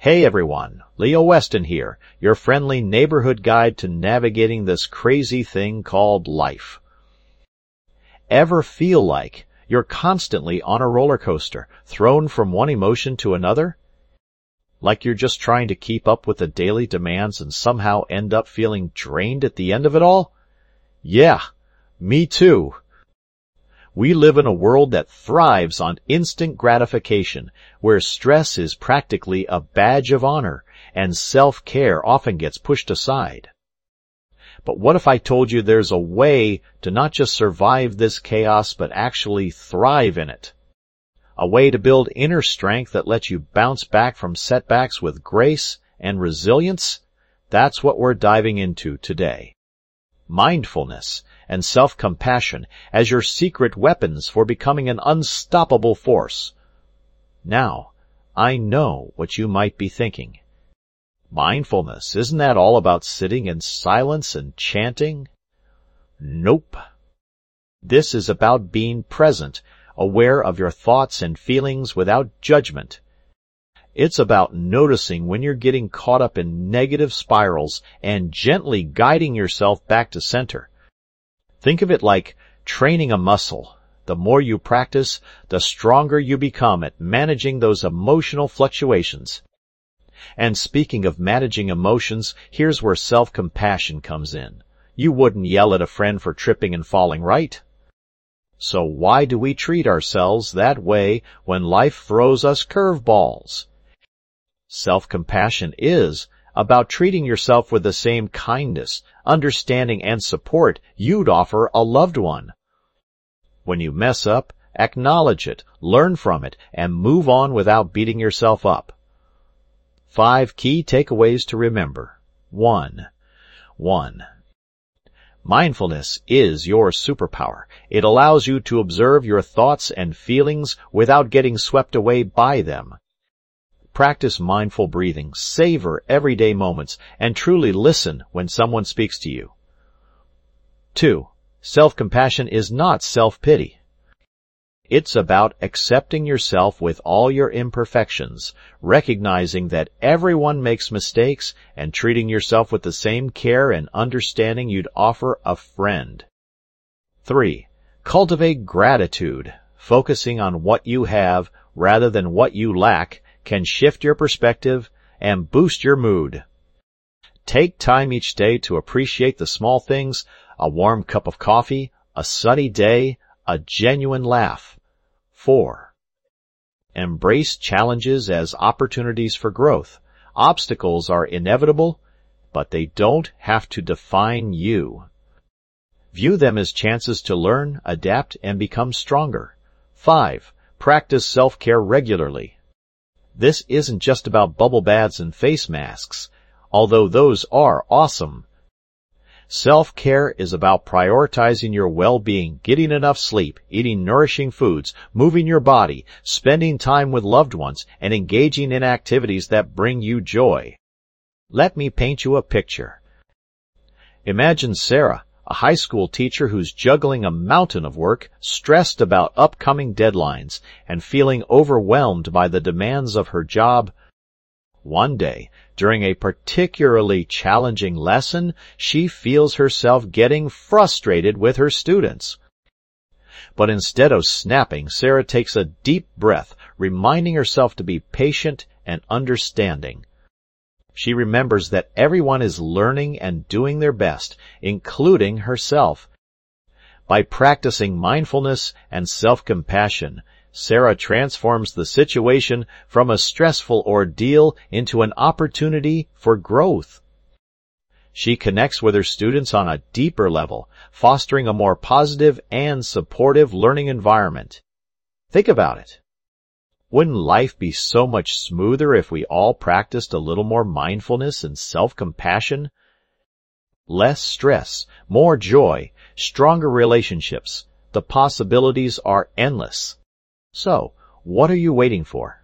Hey everyone, Leo Weston here, your friendly neighborhood guide to navigating this crazy thing called life. Ever feel like you're constantly on a roller coaster, thrown from one emotion to another? Like you're just trying to keep up with the daily demands and somehow end up feeling drained at the end of it all? Yeah, me too. We live in a world that thrives on instant gratification, where stress is practically a badge of honor, and self-care often gets pushed aside. But what if I told you there's a way to not just survive this chaos, but actually thrive in it? A way to build inner strength that lets you bounce back from setbacks with grace and resilience? That's what we're diving into today. Mindfulness and self-compassion as your secret weapons for becoming an unstoppable force. Now, I know what you might be thinking. Mindfulness, isn't that all about sitting in silence and chanting? Nope. This is about being present, aware of your thoughts and feelings without judgment. It's about noticing when you're getting caught up in negative spirals and gently guiding yourself back to center. Think of it like training a muscle. The more you practice, the stronger you become at managing those emotional fluctuations. And speaking of managing emotions, here's where self-compassion comes in. You wouldn't yell at a friend for tripping and falling, right? So why do we treat ourselves that way when life throws us curveballs? Self-compassion is about treating yourself with the same kindness, understanding, and support you'd offer a loved one. When you mess up, acknowledge it, learn from it, and move on without beating yourself up. 5 key takeaways to remember. 1. Mindfulness is your superpower. It allows you to observe your thoughts and feelings without getting swept away by them. Practice mindful breathing, savor everyday moments, and truly listen when someone speaks to you. 2. Self-compassion is not self-pity. It's about accepting yourself with all your imperfections, recognizing that everyone makes mistakes, and treating yourself with the same care and understanding you'd offer a friend. 3. Cultivate gratitude. Focusing on what you have rather than what you lack can shift your perspective and boost your mood. Take time each day to appreciate the small things: a warm cup of coffee, a sunny day, a genuine laugh. 4. Embrace challenges as opportunities for growth. Obstacles are inevitable, but they don't have to define you. View them as chances to learn, adapt, and become stronger. 5. Practice self-care regularly. This isn't just about bubble baths and face masks, although those are awesome. Self-care is about prioritizing your well-being, getting enough sleep, eating nourishing foods, moving your body, spending time with loved ones, and engaging in activities that bring you joy. Let me paint you a picture. Imagine Sarah, a high school teacher who's juggling a mountain of work, stressed about upcoming deadlines, and feeling overwhelmed by the demands of her job. One day, during a particularly challenging lesson, she feels herself getting frustrated with her students. But instead of snapping, Sarah takes a deep breath, reminding herself to be patient and understanding. She remembers that everyone is learning and doing their best, including herself. By practicing mindfulness and self-compassion, Sarah transforms the situation from a stressful ordeal into an opportunity for growth. She connects with her students on a deeper level, fostering a more positive and supportive learning environment. Think about it. Wouldn't life be so much smoother if we all practiced a little more mindfulness and self-compassion? Less stress, more joy, stronger relationships. The possibilities are endless. So, what are you waiting for?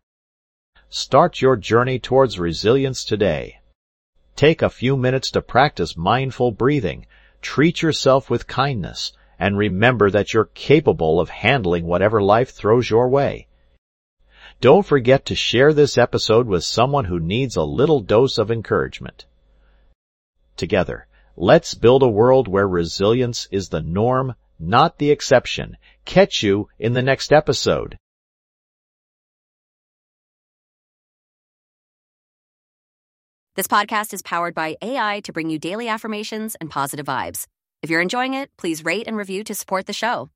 Start your journey towards resilience today. Take a few minutes to practice mindful breathing, treat yourself with kindness, and remember that you're capable of handling whatever life throws your way. Don't forget to share this episode with someone who needs a little dose of encouragement. Together, let's build a world where resilience is the norm, not the exception. Catch you in the next episode. This podcast is powered by AI to bring you daily affirmations and positive vibes. If you're enjoying it, please rate and review to support the show.